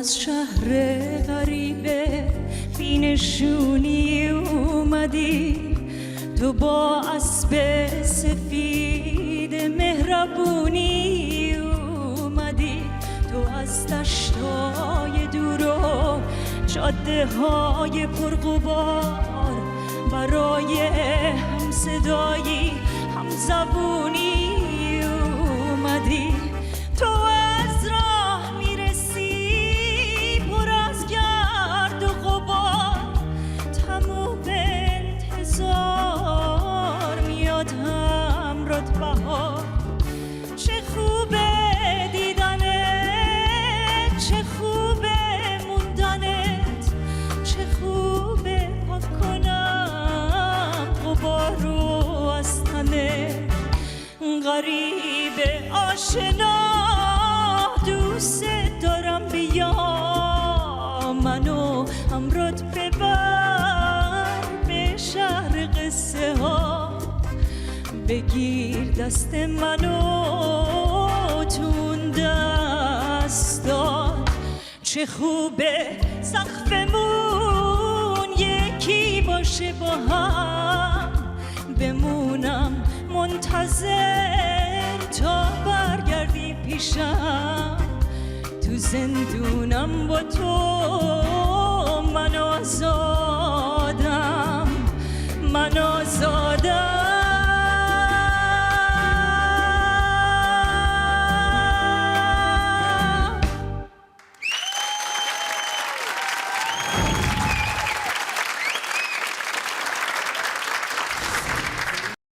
از شهر غریبه بینشونی اومدی، تو با اسب سفید مهربونی اومدی، تو از دشتای دور و جاده های پرغبار برای هم صدایی هم زبونی اومدی، تو از راه میرسی پر از گرد و غبار، تموم انتظار میاد همرات بهار، چه خوبه دیدنت، چه خوبه موندنت، چه خوبه پاک کنم غبار رو از تنت، غریبه آشنا دوست دارم بیا منو همرات ببر به شهر قصه ها، بگیر دست منو تو اون دستا، چه خوبه سقفمون یکی باشه با هم، بمونم منتظر تا برگردی پیشم، تو زندونم با تو من آزادم، من آزادم.